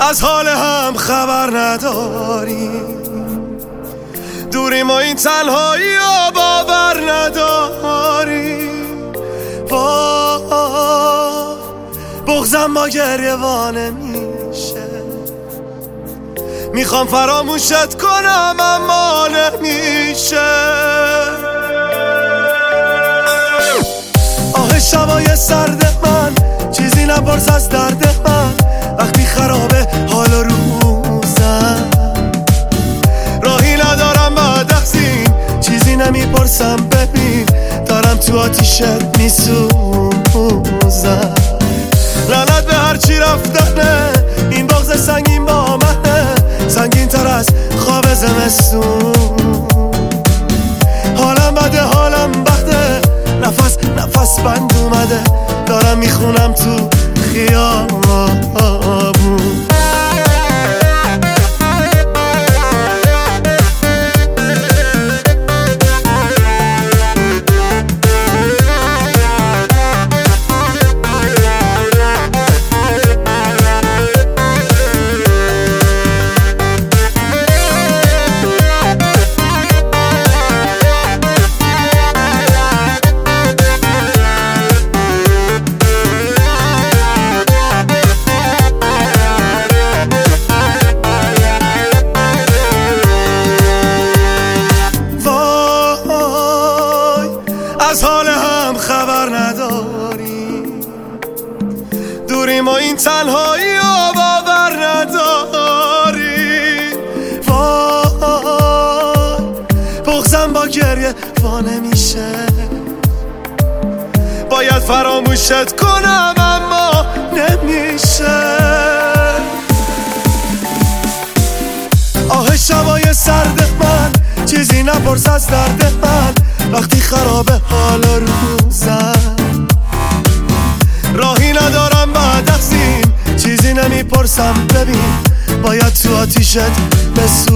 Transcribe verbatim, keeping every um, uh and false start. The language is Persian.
از حال هم خبر نداریم، دوریم و این تنهایی و باور نداریم. وای بغضم با گریوانه میشه، میخوام فراموشت کنم اما نمیشه. آه شبای سرد من، چیزی نپرس از درد من، وقتی خرابه حال و روزم، راهی ندارم بعد از این، چیزی نمیپرسم ببین، دارم تو آتیشت میسوزم. لعنت به هرچی رفتنه، این بغض سنگین با منه، سنگین تر از خواب زمستون. حالم بده حالم بده، نفس نفس بند اومده، دارم میخونم تو خیابون. از حال هم خبر نداریم، دوریم و این تنهایی و باور نداریم. وای بغضم با گریه وا نمیشه، باید فراموشت کنم اما نمیشه. آه شبای سرد من، چیزی نپرس از درد من، وقتی خرابه حال روزم، راهی ندارم بعد از این، چیزی نمیپرسم ببین، باید تو آتیشت بسوزم.